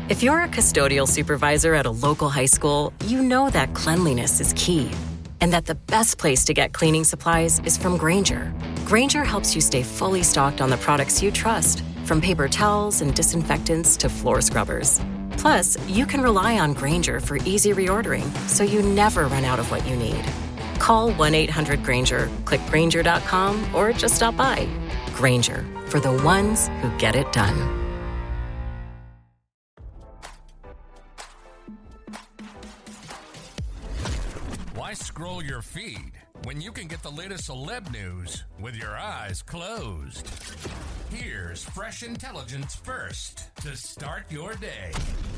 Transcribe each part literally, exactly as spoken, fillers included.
If you're a custodial supervisor at a local high school, you know that cleanliness is key, and that the best place to get cleaning supplies is from Grainger. Grainger helps you stay fully stocked on the products you trust, from paper towels and disinfectants to floor scrubbers. Plus, you can rely on Grainger for easy reordering, so you never run out of what you need. Call one eight hundred Grainger, click Grainger dot com, or just stop by. Grainger, for the ones who get it done. Why scroll your feed when you can get the latest celeb news with your eyes closed? Here's fresh intelligence first to start your day.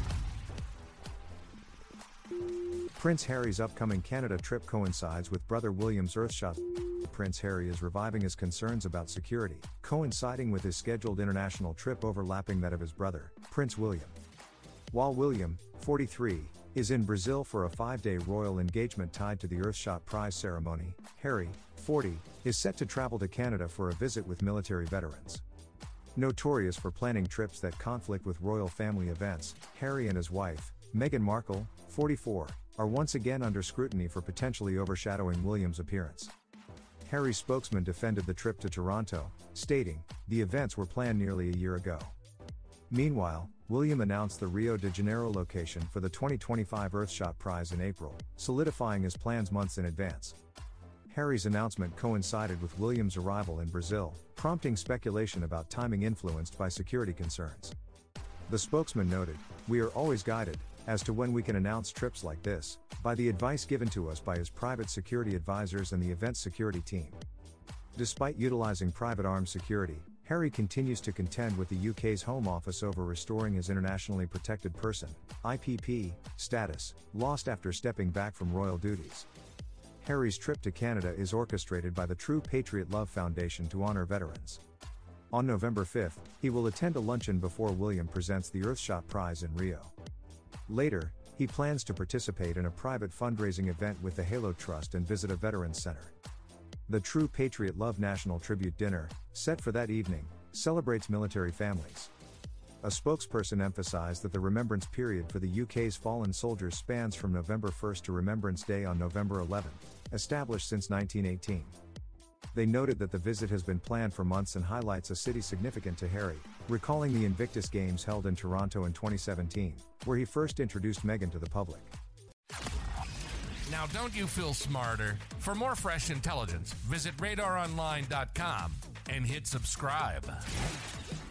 Prince Harry's upcoming Canada trip coincides with brother William's Earthshot. Prince Harry is reviving his concerns about security, coinciding with his scheduled international trip overlapping that of his brother, Prince William. While William, forty-three, is in Brazil for a five-day royal engagement tied to the Earthshot Prize ceremony, Harry, forty, is set to travel to Canada for a visit with military veterans. Notorious for planning trips that conflict with royal family events, Harry and his wife, Meghan Markle, forty-four, are once again under scrutiny for potentially overshadowing William's appearance. Harry's spokesman defended the trip to Toronto, stating, "The events were planned nearly a year ago." Meanwhile, William announced the Rio de Janeiro location for the twenty twenty-five Earthshot Prize in April, solidifying his plans months in advance. Harry's announcement coincided with William's arrival in Brazil, prompting speculation about timing influenced by security concerns. The spokesman noted, "We are always guided, as to when we can announce trips like this, by the advice given to us by his private security advisors and the event security team." Despite utilizing private armed security, Harry continues to contend with the U K's Home Office over restoring his internationally protected person, I P P, status, lost after stepping back from royal duties. Harry's trip to Canada is orchestrated by the True Patriot Love Foundation to honor veterans. On November fifth, he will attend a luncheon before William presents the Earthshot Prize in Rio. Later, he plans to participate in a private fundraising event with the Halo Trust and visit a Veterans Center. The True Patriot Love National Tribute Dinner, set for that evening, celebrates military families. A spokesperson emphasized that the remembrance period for the U K's fallen soldiers spans from November first to Remembrance Day on November eleventh, established since nineteen eighteen. They noted that the visit has been planned for months and highlights a city significant to Harry, recalling the Invictus Games held in Toronto in twenty seventeen, where he first introduced Meghan to the public. Now, don't you feel smarter? For more fresh intelligence, visit radar online dot com and hit subscribe.